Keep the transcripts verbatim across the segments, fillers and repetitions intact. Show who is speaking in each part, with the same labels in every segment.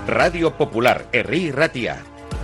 Speaker 1: Radio Popular, Herri Ratia.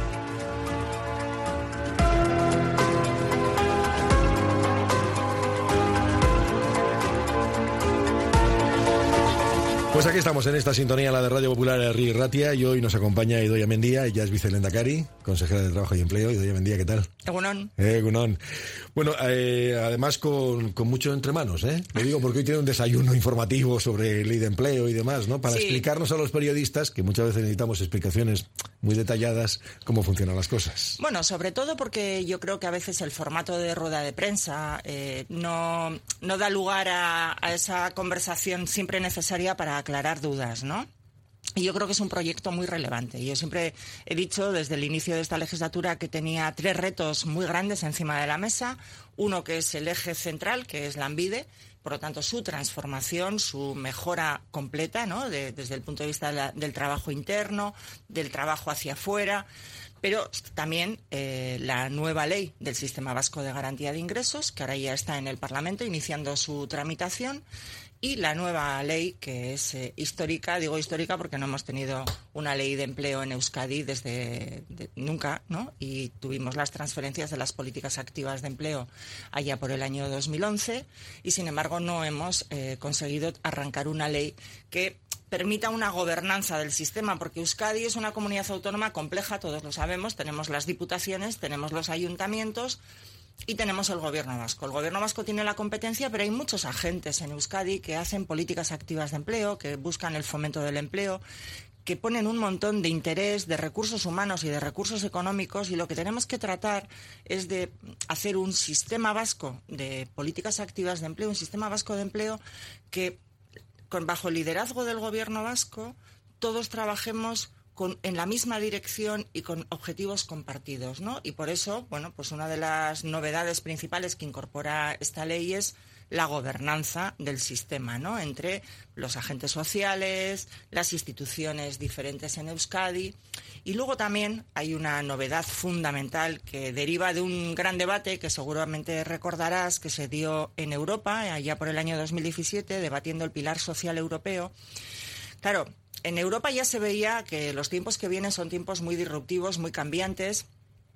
Speaker 2: Pues aquí estamos en esta sintonía, la de Radio Popular Herri Ratia, y hoy nos acompaña Idoia Mendia. Ella es vicelehendakari, consejera de Trabajo y Empleo. Idoia Mendia, ¿qué tal?
Speaker 3: Egunon.
Speaker 2: Eh, Egunon. Bueno, eh, además con, con mucho entre manos, ¿eh? Lo digo porque hoy tiene un desayuno informativo sobre ley de empleo y demás, ¿no? Para sí. explicarnos a los periodistas, que muchas veces necesitamos explicaciones muy detalladas, cómo funcionan las cosas.
Speaker 3: Bueno, sobre todo porque yo creo que a veces el formato de rueda de prensa eh, no, no da lugar a, a esa conversación siempre necesaria para aclarar dudas, ¿no? Y yo creo que es un proyecto muy relevante. Yo siempre he dicho desde el inicio de esta legislatura que tenía tres retos muy grandes encima de la mesa. Uno que es el eje central, que es Lanbide, por lo tanto su transformación, su mejora completa, ¿no? De, desde el punto de vista de la, del trabajo interno, del trabajo hacia afuera, pero también eh, la nueva ley del Sistema Vasco de Garantía de Ingresos, que ahora ya está en el Parlamento iniciando su tramitación, y la nueva ley, que es eh, histórica, digo histórica porque no hemos tenido una ley de empleo en Euskadi desde de, nunca, ¿no? Y tuvimos las transferencias de las políticas activas de empleo allá por el año dos mil once, y sin embargo no hemos eh, conseguido arrancar una ley que permita una gobernanza del sistema, porque Euskadi es una comunidad autónoma compleja, todos lo sabemos, tenemos las diputaciones, tenemos los ayuntamientos, y tenemos el Gobierno vasco. El Gobierno vasco tiene la competencia, pero hay muchos agentes en Euskadi que hacen políticas activas de empleo, que buscan el fomento del empleo, que ponen un montón de interés, de recursos humanos y de recursos económicos, y lo que tenemos que tratar es de hacer un sistema vasco de políticas activas de empleo, un sistema vasco de empleo que, con, bajo el liderazgo del Gobierno vasco, todos trabajemos Con, en la misma dirección y con objetivos compartidos, ¿no? Y por eso, bueno, pues una de las novedades principales que incorpora esta ley es la gobernanza del sistema, ¿no? Entre los agentes sociales, las instituciones diferentes en Euskadi. Y luego también hay una novedad fundamental que deriva de un gran debate que seguramente recordarás que se dio en Europa, allá por el año dos mil diecisiete, debatiendo el pilar social europeo. Claro, en Europa ya se veía que los tiempos que vienen son tiempos muy disruptivos, muy cambiantes.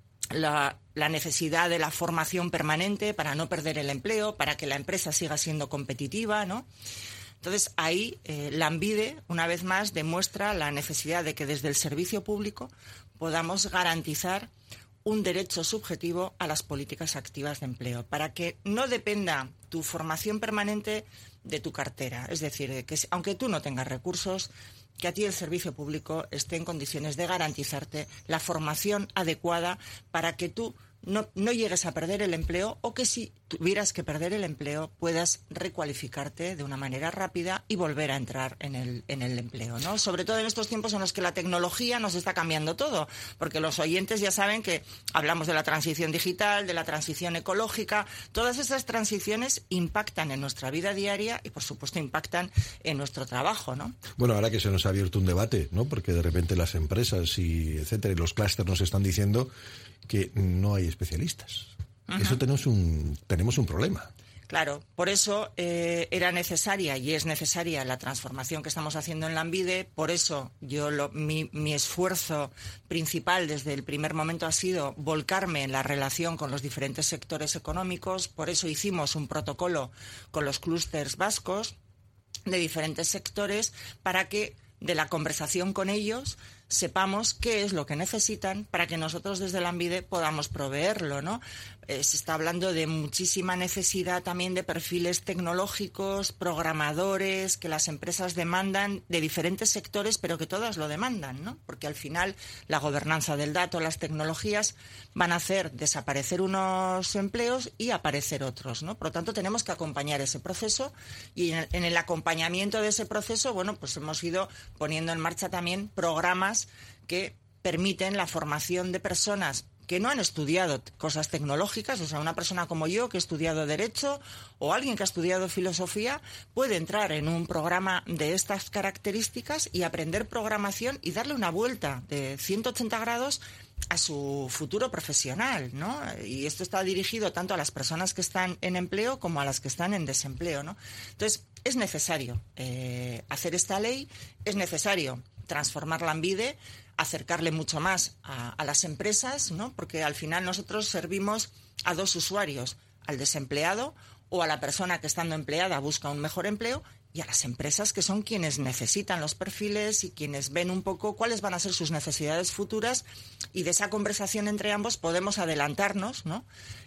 Speaker 3: La, la necesidad de la formación permanente para no perder el empleo, para que la empresa siga siendo competitiva, ¿no? Entonces, ahí eh, Lanbide, una vez más, demuestra la necesidad de que desde el servicio público podamos garantizar un derecho subjetivo a las políticas activas de empleo, para que no dependa tu formación permanente de tu cartera. Es decir, que aunque tú no tengas recursos, que a ti el servicio público esté en condiciones de garantizarte la formación adecuada para que tú no, no llegues a perder el empleo, o que si tuvieras que perder el empleo puedas recualificarte de una manera rápida y volver a entrar en el, en el empleo, ¿no? Sobre todo en estos tiempos en los que la tecnología nos está cambiando todo, porque los oyentes ya saben que hablamos de la transición digital, de la transición ecológica. Todas esas transiciones impactan en nuestra vida diaria y, por supuesto, impactan en nuestro trabajo, ¿no?
Speaker 2: Bueno, ahora que se nos ha abierto un debate, ¿no? Porque de repente las empresas y etcétera, y los clústeres nos están diciendo que no hay especialistas. Uh-huh. Eso tenemos un tenemos un problema.
Speaker 3: Claro, por eso eh, era necesaria y es necesaria la transformación que estamos haciendo en Lanbide. Por eso yo lo, mi, mi esfuerzo principal desde el primer momento ha sido volcarme en la relación con los diferentes sectores económicos. Por eso hicimos un protocolo con los clústeres vascos de diferentes sectores, para que de la conversación con ellos sepamos qué es lo que necesitan para que nosotros desde Lanbide podamos proveerlo, ¿no? Eh, se está hablando de muchísima necesidad también de perfiles tecnológicos, programadores, que las empresas demandan de diferentes sectores, pero que todas lo demandan, ¿no? Porque al final la gobernanza del dato, las tecnologías van a hacer desaparecer unos empleos y aparecer otros, ¿no? Por lo tanto, tenemos que acompañar ese proceso, y en el, en el acompañamiento de ese proceso, bueno, pues hemos ido poniendo en marcha también programas que permiten la formación de personas que no han estudiado cosas tecnológicas. O sea, una persona como yo, que he estudiado Derecho, o alguien que ha estudiado Filosofía, puede entrar en un programa de estas características y aprender programación y darle una vuelta de ciento ochenta grados a su futuro profesional, ¿no? Y esto está dirigido tanto a las personas que están en empleo como a las que están en desempleo, ¿no? Entonces, es necesario eh, hacer esta ley, es necesario transformar Lanbide, acercarle mucho más a, a las empresas, ¿no? Porque al final nosotros servimos a dos usuarios, al desempleado o a la persona que estando empleada busca un mejor empleo, y a las empresas, que son quienes necesitan los perfiles y quienes ven un poco cuáles van a ser sus necesidades futuras, y de esa conversación entre ambos podemos adelantarnos, ¿no?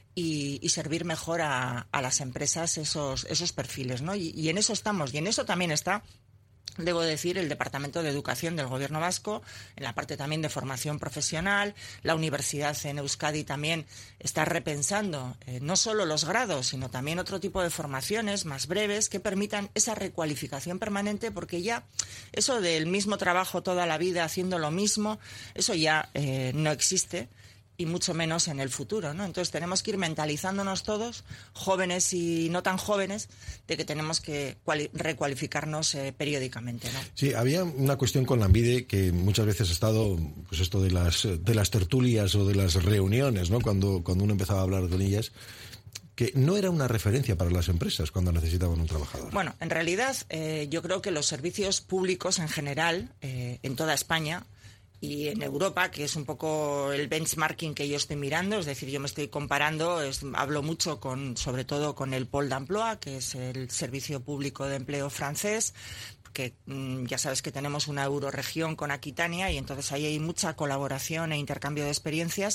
Speaker 3: Y, y servir mejor a, a las empresas esos, esos perfiles, ¿no? Y, y en eso estamos, y en eso también está, debo decir, el Departamento de Educación del Gobierno vasco, en la parte también de formación profesional. La universidad en Euskadi también está repensando eh, no solo los grados, sino también otro tipo de formaciones más breves que permitan esa recualificación permanente, porque ya eso del mismo trabajo toda la vida haciendo lo mismo, eso ya eh, no existe, y mucho menos en el futuro, ¿no? Entonces tenemos que ir mentalizándonos todos, jóvenes y no tan jóvenes, de que tenemos que cuali- recualificarnos eh, periódicamente, ¿no?
Speaker 2: Sí, había una cuestión con Lanbide que muchas veces ha estado, pues esto de las de las tertulias o de las reuniones, ¿no? Cuando, cuando uno empezaba a hablar con ellas, que no era una referencia para las empresas cuando necesitaban un trabajador.
Speaker 3: Bueno, en realidad eh, yo creo que los servicios públicos en general, eh, en toda España, y en Europa, que es un poco el benchmarking que yo estoy mirando, es decir, yo me estoy comparando, es, hablo mucho con, sobre todo con el Pôle d'Emploi, que es el servicio público de empleo francés, que mmm, ya sabes que tenemos una euroregión con Aquitania, y entonces ahí hay mucha colaboración e intercambio de experiencias.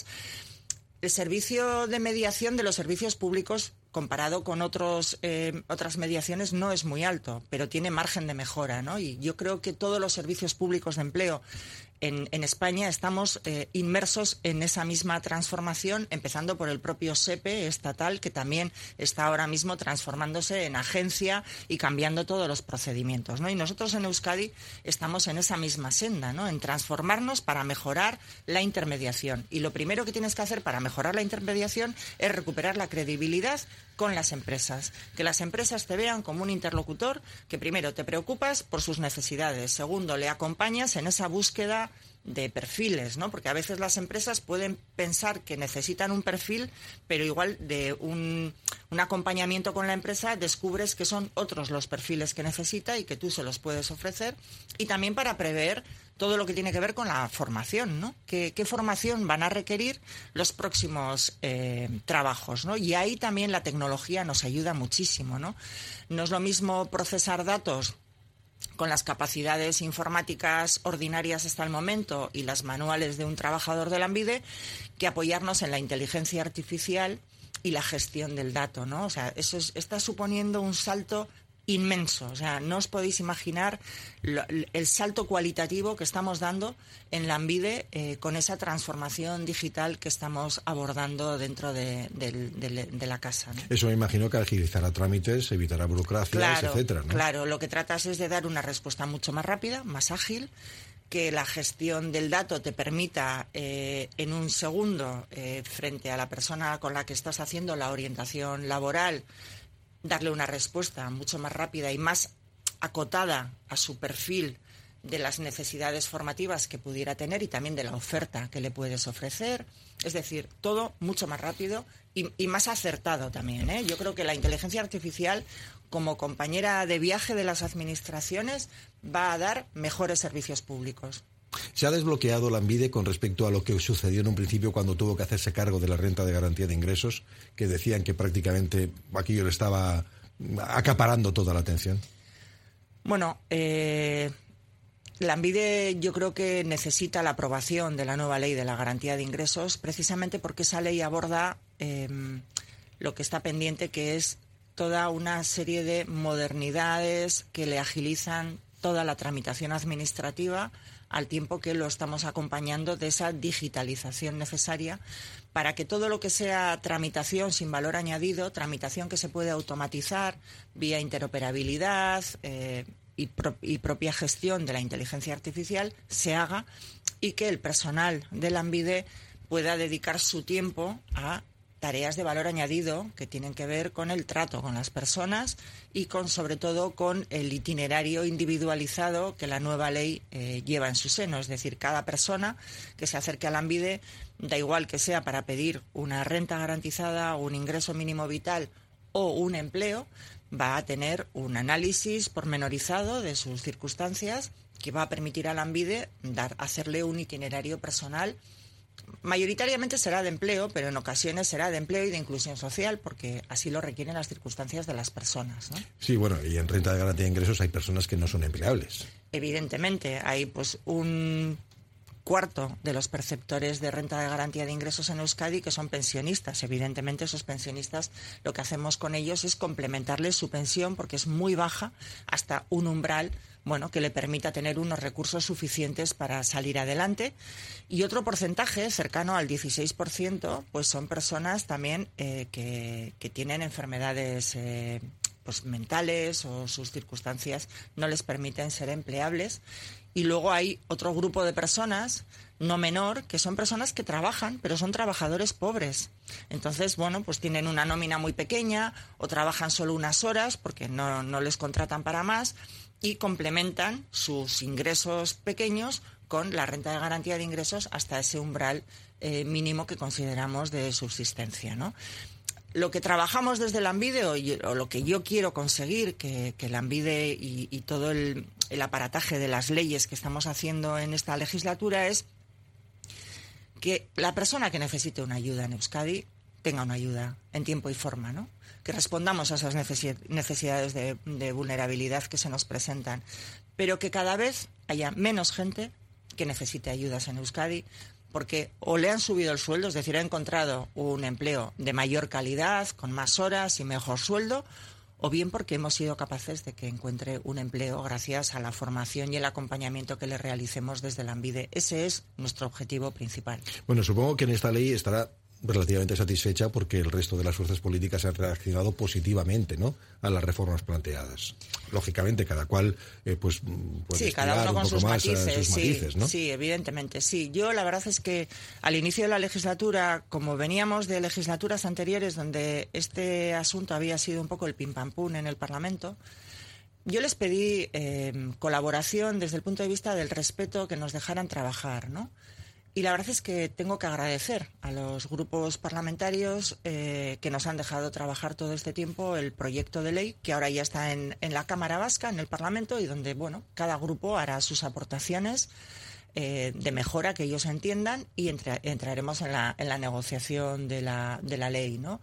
Speaker 3: El servicio de mediación de los servicios públicos, comparado con otros eh, otras mediaciones, no es muy alto, pero tiene margen de mejora, ¿no? Y yo creo que todos los servicios públicos de empleo En, en España estamos eh, inmersos en esa misma transformación, empezando por el propio SEPE estatal, que también está ahora mismo transformándose en agencia y cambiando todos los procedimientos, ¿no? Y nosotros en Euskadi estamos en esa misma senda, ¿no? En transformarnos para mejorar la intermediación. Y lo primero que tienes que hacer para mejorar la intermediación es recuperar la credibilidad con las empresas. Que las empresas te vean como un interlocutor que, primero, te preocupas por sus necesidades, segundo, le acompañas en esa búsqueda de perfiles, ¿no? Porque a veces las empresas pueden pensar que necesitan un perfil, pero igual de un, un acompañamiento con la empresa descubres que son otros los perfiles que necesita y que tú se los puedes ofrecer. Y también para prever todo lo que tiene que ver con la formación, ¿no? ¿Qué, qué formación van a requerir los próximos eh, trabajos, ¿no? Y ahí también la tecnología nos ayuda muchísimo, ¿no? No es lo mismo procesar datos con las capacidades informáticas ordinarias hasta el momento y las manuales de un trabajador de Lanbide, que apoyarnos en la inteligencia artificial y la gestión del dato, ¿no? O sea, eso es, está suponiendo un salto inmenso. O sea, no os podéis imaginar lo, el salto cualitativo que estamos dando en Lanbide eh, con esa transformación digital que estamos abordando dentro de, de, de, de la casa, ¿no?
Speaker 2: Eso me imagino que agilizará trámites, evitará burocracias,
Speaker 3: claro,
Speaker 2: etcétera, ¿no?
Speaker 3: Claro, lo que tratas es de dar una respuesta mucho más rápida, más ágil, que la gestión del dato te permita eh, en un segundo, eh, frente a la persona con la que estás haciendo la orientación laboral, darle una respuesta mucho más rápida y más acotada a su perfil de las necesidades formativas que pudiera tener y también de la oferta que le puedes ofrecer. Es decir, todo mucho más rápido y, y más acertado también, ¿eh? Yo creo que la inteligencia artificial, como compañera de viaje de las administraciones, va a dar mejores servicios públicos.
Speaker 2: ¿Se ha desbloqueado Lanbide con respecto a lo que sucedió en un principio cuando tuvo que hacerse cargo de la renta de garantía de ingresos, que decían que prácticamente aquello le estaba acaparando toda la atención?
Speaker 3: Bueno, eh, Lanbide yo creo que necesita la aprobación de la nueva ley de la garantía de ingresos, precisamente porque esa ley aborda eh, lo que está pendiente, que es toda una serie de modernidades que le agilizan toda la tramitación administrativa, al tiempo que lo estamos acompañando de esa digitalización necesaria para que todo lo que sea tramitación sin valor añadido, tramitación que se puede automatizar vía interoperabilidad eh, y, pro- y propia gestión de la inteligencia artificial, se haga y que el personal de Lanbide pueda dedicar su tiempo a tareas de valor añadido que tienen que ver con el trato con las personas y con, sobre todo, con el itinerario individualizado que la nueva ley eh, lleva en su seno. Es decir, cada persona que se acerque a Lanbide, da igual que sea para pedir una renta garantizada, un ingreso mínimo vital o un empleo, va a tener un análisis pormenorizado de sus circunstancias que va a permitir a Lanbide dar, hacerle un itinerario personal. Mayoritariamente será de empleo, pero en ocasiones será de empleo y de inclusión social, porque así lo requieren las circunstancias de las personas, ¿no?
Speaker 2: Sí, bueno, y en renta de garantía de ingresos hay personas que no son empleables.
Speaker 3: Evidentemente, hay pues un cuarto de los perceptores de renta de garantía de ingresos en Euskadi que son pensionistas. Evidentemente, esos pensionistas, lo que hacemos con ellos es complementarles su pensión, porque es muy baja, hasta un umbral, bueno, que le permita tener unos recursos suficientes para salir adelante. Y otro porcentaje, cercano al dieciséis por ciento, pues son personas también eh, que, que tienen enfermedades eh, pues mentales, o sus circunstancias no les permiten ser empleables. Y luego hay otro grupo de personas, no menor, que son personas que trabajan, pero son trabajadores pobres. Entonces, bueno, pues tienen una nómina muy pequeña o trabajan solo unas horas porque no, no les contratan para más, y complementan sus ingresos pequeños con la renta de garantía de ingresos hasta ese umbral eh, mínimo que consideramos de subsistencia, ¿no? Lo que trabajamos desde Lanbide, o, o lo que yo quiero conseguir, que, que Lanbide y, y todo el, el aparataje de las leyes que estamos haciendo en esta legislatura, es que la persona que necesite una ayuda en Euskadi tenga una ayuda en tiempo y forma, ¿no? Que respondamos a esas necesidades de, de vulnerabilidad que se nos presentan, pero que cada vez haya menos gente que necesite ayudas en Euskadi, porque o le han subido el sueldo, es decir, ha encontrado un empleo de mayor calidad, con más horas y mejor sueldo, o bien porque hemos sido capaces de que encuentre un empleo gracias a la formación y el acompañamiento que le realicemos desde Lanbide. Ese es nuestro objetivo principal.
Speaker 2: Bueno, supongo que en esta ley estará relativamente satisfecha porque el resto de las fuerzas políticas han reaccionado positivamente, ¿no?, a las reformas planteadas. Lógicamente, cada cual eh, pues puede
Speaker 3: sí, cada uno
Speaker 2: un
Speaker 3: con
Speaker 2: poco
Speaker 3: sus
Speaker 2: más
Speaker 3: matices,
Speaker 2: sus
Speaker 3: sí,
Speaker 2: matices, ¿no?
Speaker 3: Sí, evidentemente, sí. Yo la verdad es que al inicio de la legislatura, como veníamos de legislaturas anteriores donde este asunto había sido un poco el pim pam pum en el Parlamento, yo les pedí eh, colaboración desde el punto de vista del respeto, que nos dejaran trabajar, ¿no? Y la verdad es que tengo que agradecer a los grupos parlamentarios eh, que nos han dejado trabajar todo este tiempo el proyecto de ley, que ahora ya está en, en la Cámara Vasca, en el Parlamento, y donde, bueno, cada grupo hará sus aportaciones eh, de mejora que ellos entiendan, y entra, entraremos en la, en la negociación de la, de la ley, ¿no?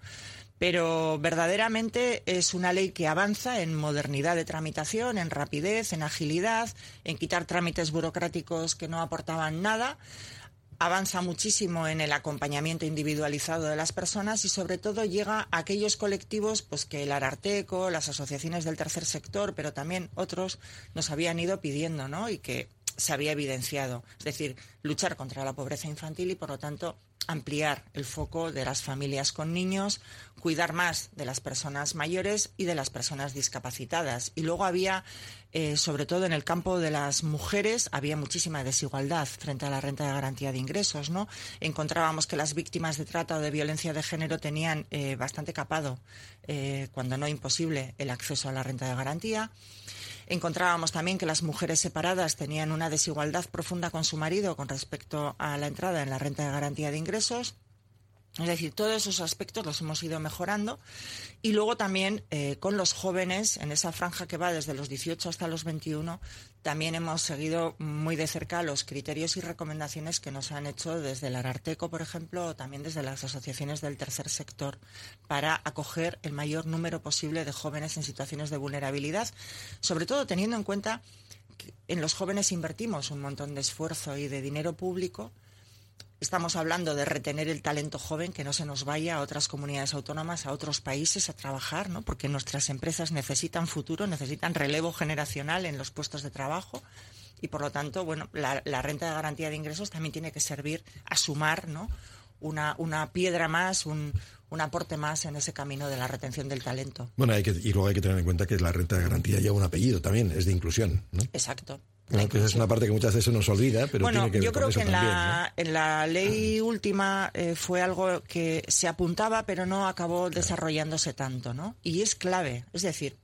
Speaker 3: Pero verdaderamente es una ley que avanza en modernidad de tramitación, en rapidez, en agilidad, en quitar trámites burocráticos que no aportaban nada. Avanza muchísimo en el acompañamiento individualizado de las personas y, sobre todo, llega a aquellos colectivos pues que el Ararteko, las asociaciones del tercer sector, pero también otros, nos habían ido pidiendo, ¿no?, y que se había evidenciado. Es decir, luchar contra la pobreza infantil y, por lo tanto, ampliar el foco de las familias con niños, cuidar más de las personas mayores y de las personas discapacitadas. Y luego había, eh, sobre todo en el campo de las mujeres, había muchísima desigualdad frente a la renta de garantía de ingresos, ¿no? Encontrábamos que las víctimas de trata o de violencia de género tenían eh, bastante capado, eh, cuando no imposible, el acceso a la renta de garantía. Encontrábamos también que las mujeres separadas tenían una desigualdad profunda con su marido con respecto a la entrada en la renta de garantía de ingresos. Es decir, todos esos aspectos los hemos ido mejorando. Y luego también eh, con los jóvenes, en esa franja que va desde los dieciocho hasta los veintiuno, también hemos seguido muy de cerca los criterios y recomendaciones que nos han hecho desde el Ararteko, por ejemplo, o también desde las asociaciones del tercer sector, para acoger el mayor número posible de jóvenes en situaciones de vulnerabilidad, sobre todo teniendo en cuenta que en los jóvenes invertimos un montón de esfuerzo y de dinero público. Estamos hablando de retener el talento joven, que no se nos vaya a otras comunidades autónomas, a otros países a trabajar, ¿no?, porque nuestras empresas necesitan futuro, necesitan relevo generacional en los puestos de trabajo, y por lo tanto, bueno, la, la renta de garantía de ingresos también tiene que servir a sumar, ¿no?, una, una piedra más, un, un aporte más en ese camino de la retención del talento.
Speaker 2: Bueno, hay que, y luego hay que tener en cuenta que la renta de garantía lleva un apellido también, es de inclusión, ¿no?
Speaker 3: Exacto.
Speaker 2: Claro, que esa es una parte que muchas veces se nos olvida, pero
Speaker 3: bueno,
Speaker 2: tiene que ver
Speaker 3: yo creo
Speaker 2: con eso
Speaker 3: que en
Speaker 2: también,
Speaker 3: la,
Speaker 2: ¿no?
Speaker 3: en la ley última eh, fue algo que se apuntaba, pero no acabó
Speaker 2: Claro.
Speaker 3: desarrollándose tanto, ¿no? Y es clave, es decir,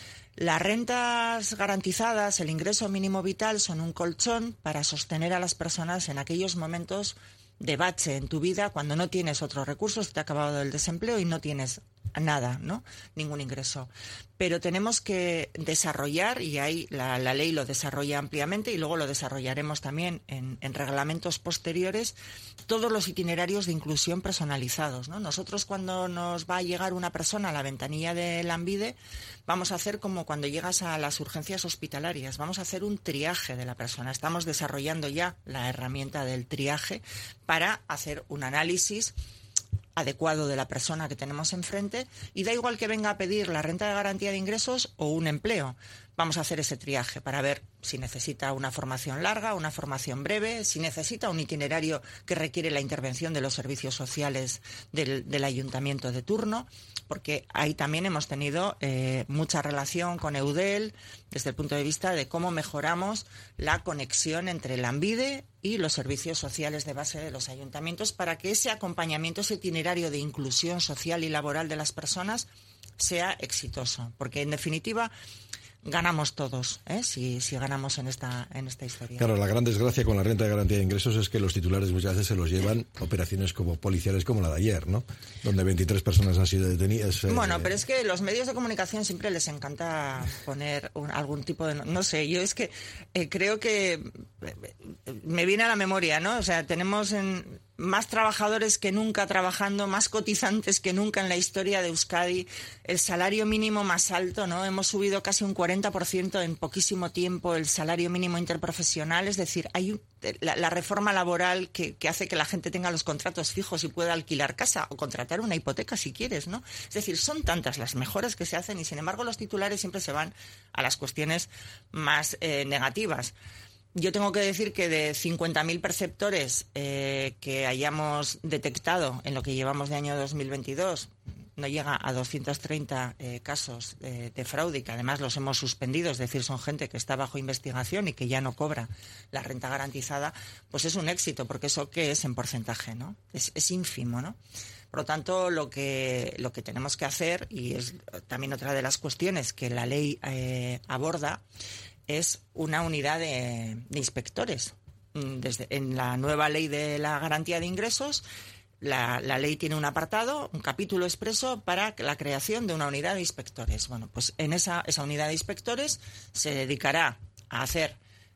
Speaker 3: las rentas garantizadas, el ingreso mínimo vital, son un colchón para sostener a las personas en aquellos momentos de bache en tu vida, cuando no tienes otros recursos, te ha acabado el desempleo y no tienes nada, ¿no? Ningún ingreso. Pero tenemos que desarrollar, y ahí la, la ley lo desarrolla ampliamente y luego lo desarrollaremos también en, en reglamentos posteriores, todos los itinerarios de inclusión personalizados, ¿no? Nosotros cuando nos va a llegar una persona a la ventanilla de Lanbide, vamos a hacer como cuando llegas a las urgencias hospitalarias, vamos a hacer un triaje de la persona. Estamos desarrollando ya la herramienta del triaje para hacer un análisis adecuado de la persona que tenemos enfrente, y da igual que venga a pedir la renta de garantía de ingresos o un empleo. Vamos a hacer ese triaje para ver si necesita una formación larga, una formación breve, si necesita un itinerario que requiere la intervención de los servicios sociales del, del ayuntamiento de turno, porque ahí también hemos tenido eh, mucha relación con Eudel desde el punto de vista de cómo mejoramos la conexión entre Lanbide y los servicios sociales de base de los ayuntamientos para que ese acompañamiento, ese itinerario de inclusión social y laboral de las personas sea exitoso. Porque, en definitiva, ganamos todos, ¿eh? si, si ganamos en esta, en esta historia.
Speaker 2: Claro, la gran desgracia con la renta de garantía de ingresos es que los titulares muchas veces se los llevan operaciones como policiales como la de ayer, ¿no? Donde veintitrés personas han sido detenidas. Eh...
Speaker 3: Bueno, pero es que los medios de comunicación siempre les encanta poner un, algún tipo de... No sé, yo es que eh, creo que me viene a la memoria, ¿no? O sea, tenemos en... más trabajadores que nunca trabajando, más cotizantes que nunca en la historia de Euskadi, el salario mínimo más alto, ¿no? Hemos subido casi un cuarenta por ciento en poquísimo tiempo el salario mínimo interprofesional, es decir, hay un, la, la reforma laboral que, que hace que la gente tenga los contratos fijos y pueda alquilar casa o contratar una hipoteca si quieres, ¿no? Es decir, son tantas las mejoras que se hacen y, sin embargo, los titulares siempre se van a las cuestiones más eh, negativas. Yo tengo que decir que de cincuenta mil perceptores eh, que hayamos detectado en lo que llevamos de año dos mil veintidós, no llega a doscientos treinta eh, casos de, de fraude, y que además los hemos suspendido, es decir, son gente que está bajo investigación y que ya no cobra la renta garantizada, pues es un éxito, porque eso ¿qué es en porcentaje, no? Es, es ínfimo, ¿no? Por lo tanto, lo que, lo que tenemos que hacer, y es también otra de las cuestiones que la ley eh, aborda, es una unidad de, de inspectores. Desde, en la nueva ley de la garantía de ingresos, la, la ley tiene un apartado, un capítulo expreso para la creación de una unidad de inspectores. Bueno, pues en esa, esa unidad de inspectores se dedicará a hacer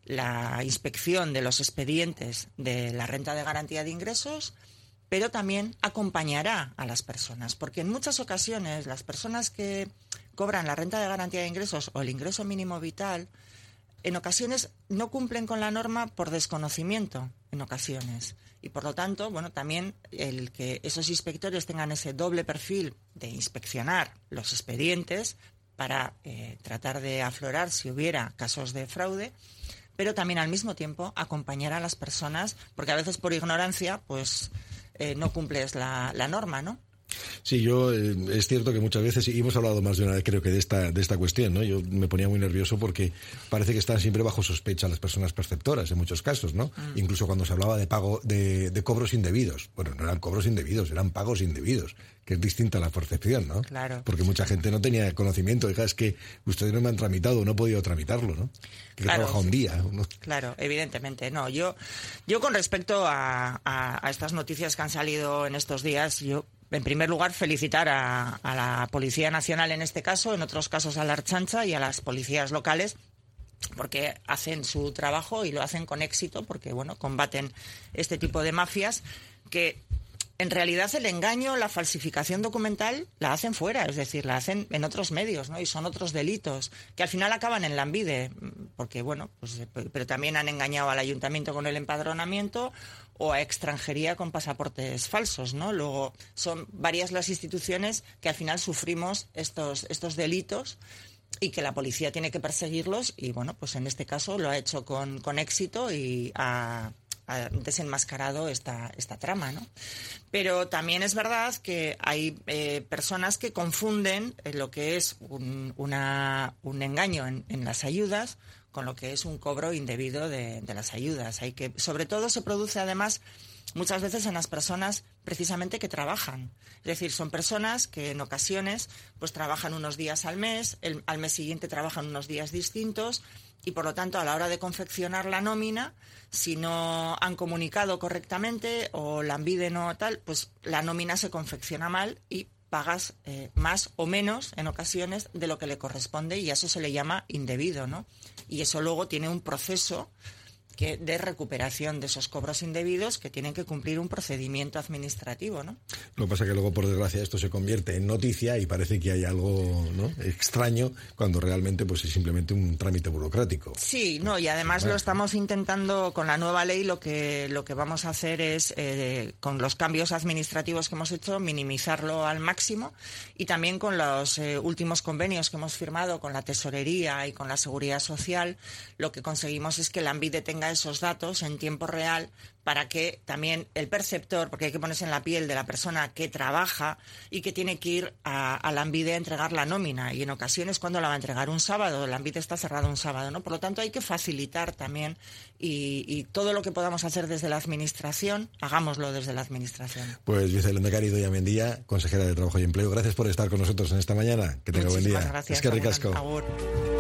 Speaker 3: la inspección de los expedientes de la renta de garantía de ingresos, pero también acompañará a las personas, porque en muchas ocasiones las personas que cobran la renta de garantía de ingresos o el ingreso mínimo vital, en ocasiones no cumplen con la norma por desconocimiento, en ocasiones. Y por lo tanto, bueno, también el que esos inspectores tengan ese doble perfil de inspeccionar los expedientes para eh, tratar de aflorar si hubiera casos de fraude, pero también al mismo tiempo acompañar a las personas, porque a veces por ignorancia, pues eh, no cumples la, la norma, ¿no?
Speaker 2: Sí, yo eh, es cierto que muchas veces, y hemos hablado más de una vez creo que de esta de esta cuestión, ¿no? Yo me ponía muy nervioso porque parece que están siempre bajo sospecha las personas perceptoras en muchos casos, ¿no? Mm. Incluso cuando se hablaba de pago de, de cobros indebidos. Bueno, no eran cobros indebidos, eran pagos indebidos, que es distinta a la percepción, ¿no?
Speaker 3: Claro.
Speaker 2: Porque mucha gente no tenía conocimiento. Es que ustedes no me han tramitado, no he podido tramitarlo, ¿no? Que
Speaker 3: claro,
Speaker 2: trabaja un día, ¿no?
Speaker 3: Claro, evidentemente. No, yo, yo con respecto a, a, a estas noticias que han salido en estos días, yo en primer lugar, felicitar a, a la Policía Nacional en este caso, en otros casos a la Ertzaintza y a las policías locales, porque hacen su trabajo y lo hacen con éxito, porque bueno, combaten este tipo de mafias que en realidad el engaño, la falsificación documental la hacen fuera, es decir, la hacen en otros medios, ¿no? Y son otros delitos que al final acaban en Lanbide, porque bueno, pues, pero también han engañado al ayuntamiento con el empadronamiento o a extranjería con pasaportes falsos, ¿no? Luego son varias las instituciones que al final sufrimos estos estos delitos y que la policía tiene que perseguirlos, y bueno, pues en este caso lo ha hecho con, con éxito y ha, ha desenmascarado esta, esta trama, ¿no? Pero también es verdad que hay eh, personas que confunden lo que es un, una, un engaño en, en las ayudas con lo que es un cobro indebido de, de las ayudas. Hay que, sobre todo se produce además muchas veces en las personas precisamente que trabajan. Es decir, son personas que en ocasiones pues trabajan unos días al mes, el, al mes siguiente trabajan unos días distintos, y por lo tanto a la hora de confeccionar la nómina, si no han comunicado correctamente o Lanbide no tal, pues la nómina se confecciona mal y pagas eh, más o menos en ocasiones de lo que le corresponde, y a eso se le llama indebido, ¿no? Y eso luego tiene un proceso que de recuperación de esos cobros indebidos que tienen que cumplir un procedimiento administrativo, ¿no?
Speaker 2: Lo que pasa es que luego, por desgracia, esto se convierte en noticia y parece que hay algo, ¿no?, extraño, cuando realmente pues es simplemente un trámite burocrático.
Speaker 3: Sí, no, y además bueno. lo estamos intentando con la nueva ley. Lo que lo que vamos a hacer es, eh, con los cambios administrativos que hemos hecho, minimizarlo al máximo, y también con los eh, últimos convenios que hemos firmado con la Tesorería y con la Seguridad Social, lo que conseguimos es que Lanbide tenga esos datos en tiempo real para que también el perceptor, porque hay que ponerse en la piel de la persona que trabaja y que tiene que ir a, a Lanbide a entregar la nómina, y en ocasiones cuando la va a entregar un sábado, Lanbide está cerrado un sábado, ¿no? Por lo tanto hay que facilitar también, y, y todo lo que podamos hacer desde la administración, hagámoslo desde la administración.
Speaker 2: Pues vicelehendakari Idoia Mendia, consejera de Trabajo y Empleo, gracias por estar con nosotros en esta mañana. Que tenga buen día.
Speaker 3: Gracias.
Speaker 2: Es que ricasco.
Speaker 3: Agur.